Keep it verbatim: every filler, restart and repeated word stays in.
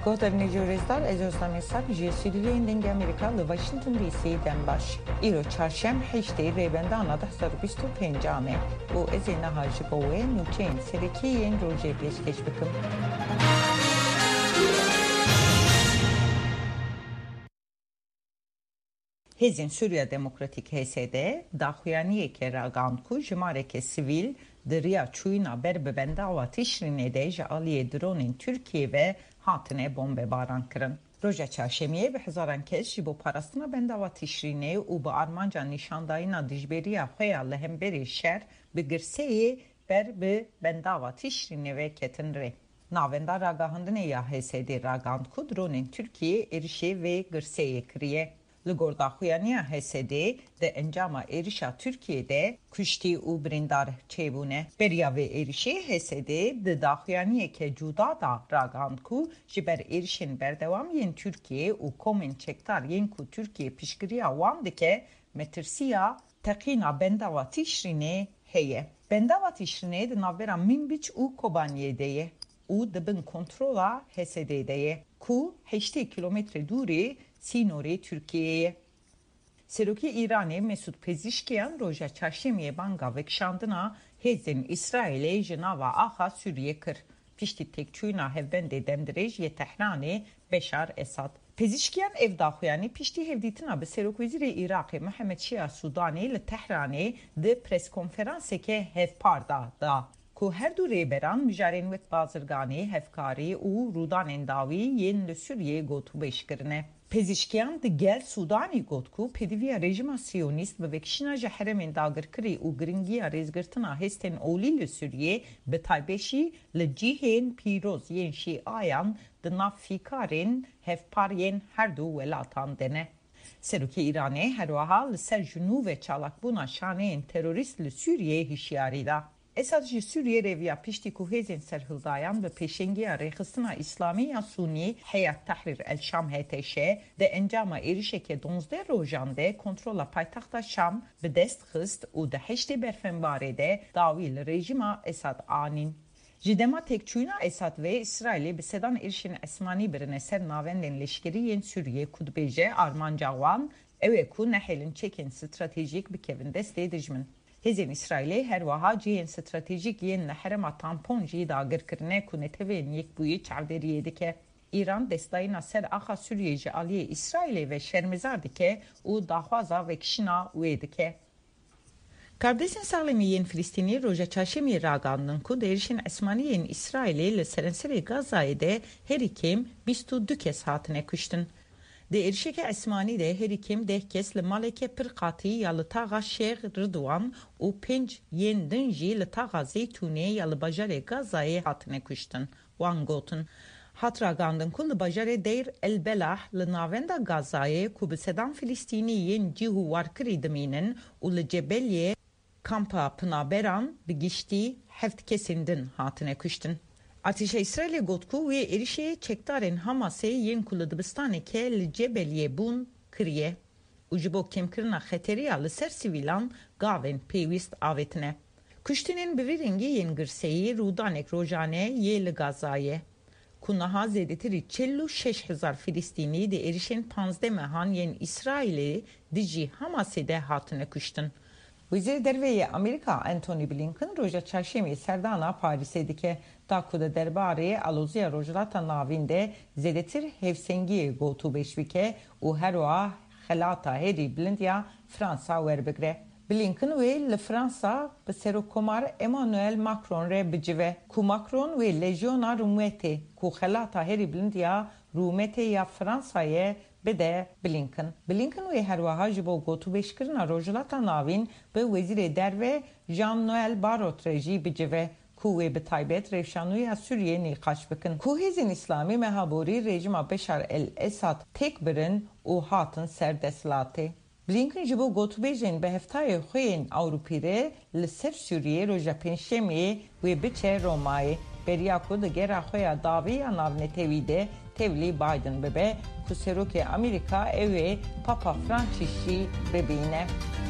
Goterni juristlar ezosamê sar ji Sûriyeyên dengê Amerîka li Washington D C dembaş. Îro çarşem heştê rêbendana deh sed û bîst û pêncam e û ez ê niha ji bo wê nûçeyên serokî yên rojê pêşkêş bikim. Hêzên Sûriya Demokratîk H S D daxuyaniyeke ragand ku ji mareke sivîl di riya çûyîna ber bi bendava Tişrînê de ji aliyê dronên Tirkiye ve hatine bombebaran kirin. Roja çarşemiyê bi hezaran kes ji bo parastina bendava Tişrînê û bi armanca nîşandayîna dijberiya xwe ya li hemberî şer bi girseyê ber bi bendava Tişrînê ve ketin rê. Navenda ragahandinê ya H S D ragand ku dronên Tirkiye êrişê ve girseyê kiriye. Li gor daxuyaniya H S D de encama êrişa Tirkiye'de kuştî û birîndar çêbûne. Beriya vê êrişê H S D di daxuyaniyeke cuda da ragand ku ji ber êrişên berdewam yên Tirkiye û komên çekdar yên ku Tirkiye piştgiriya wan dike metirsiya teqîna bendava Tişrînê heye. Bendava Tişrînê di navbera Minbiç û Kobaniyê de ye û dibin kontrola H S D'de ye ku heştê kilometre dûrê sînorê Tirkiyeyê. Serokê Îranê Mesûd Pezişkiyan roja çarşemiyê banga vekişandina hêzên İsraîlê ji nava axa Sûriye kir. Piştî têkçûyîna hevbendê demdirêj yê Tehranê Beşar Esad. Pezişkiyan ev daxuyanî piştî hevdîtina bi Serokwezîrê Iraqê Mihemed Şia Sudanê li Tehranê di preskonferanseke hevpar da da. Ku her du rêberan mijarên wek bazirganî, hevkarî û rûdanên dawî yên li Sûriyê gotûbêj kirine. Pezişkiyan di gel Sudanî got ku pêdiviya rejima Siyonîst bi vekişîna ji heremên dagirkirî û giringiya rêzgirtina hestên olî li Sûriyê bi taybêşî li cihên pîroz yên Şîayan di nav fîkarên hevpar yên her du welatan de ne. Serokê Îranê her wiha li ser ji nû ve çalakbûna şaneyên terorîst li Sûriyê hişyarî da. Esad ji Sûriye reviya piştî ku hêzên serhildayan bi pêşengiya rêxistina İslamî ya Sunî Heyat Tahrir el Şam H T Ş de encama êrişeke donzdeh rojan de kontrola paytaxta Şam bi dest xist û di heştê berfembarê de dawî li rejima Esad anîn. Ji dema têkçûyîna Esad ve İsraîlê bi sedan êrişên esmanî birine ser navendên leşkerî yên Sûriye ku dibêje armanca wan ew ê ku nehêlin çekên stratejîk bikevin destê dijmin. Hêzên İsraîlê her wiha cihên stratejîk yên li herema tampon jî dagirkirine ku netewên yekbûyî çavderiyê dike. İran destayîna ser axa Sûriyê ji aliyê İsraîlê ve şermezar dike û daxwaza vekişîna wê dike. Kardeşên saxlemî yên Filîstînî roja çarşemiyê ragandin ku di êrişên esmanî yên İsraîlê li serenserê Gazayê de herî kêm bîst û du kes hatine kuştin. Di êrişeke esmanî de herî kêm deh kes li maleke pir qatî ya li taxa Şêx Ridwan û pênc yên din jî li taxa Zeytûnê ya li bajarê Gazayê hatine kuştin. Wan gotin. Hat ragandin ku li bajarê Deyr el Belah li navenda Gazayê ku bi sedan Filîstînî yên cih û warkirî dimînin û li Cebeliye kampa pinaberan bi giştî heft kesên din hatine kuştin. Atîşa İsraîlê got ku wê êrişê çekdarên Hamasê yên ku li dibistaneke li Cebeliye bûn kiriye û ji bo kêmkirina xeteriya li ser sivîlan gavên pêwîst avêtine. Kuştinên bi vî rengî yên girseyî rûdanek rojane yê li Gazayê. Ku niha zêdetirî çel û şeş hezar Filîstînî di êrişên panzdeh mehan yên İsraîlê di jî Hamasê de hatine kuştin. Wezîrê Derveyê Amerîka Antony Blinken roja çarşemiyê serdana Parisê dike. Ta ku di derbarê aloziya rojhilata navîn de zêdetir hevsengiyê gotûbêj bike û her wiha xelata herî bilind ya Fransa werbigire. Blinken wê li Fransa bi serokkomar Emmanuel Macron re bicive ku Macron wê lejyona Rûmetê ku xelata herî bilind ya Rûmetê ya Fransayê bide Blinken. Blinken wê her wiha ji bo gotûbêjkirina rojhilata navîn bi Wezîrê Derve Jean-Noël Barrot re jî bicive ku wê bi taybet revşanûya Sûriyê nîqaş bikin. Ku hêzên İslamî mehaborî rejima Beşar el Esad têk birin û hatin ser desthilatê. Blinken ji bo gotûbêjên bi heftayê xwe yên Ewropî re li ser Sûriyê roja pênşemiyê wê biçe Romayê. Beriya ku di gera xwe ya dawî ya navnetewî de tevlî Biden bibe ku serokê Amerîka ew ê Papa Francis jî bibîne.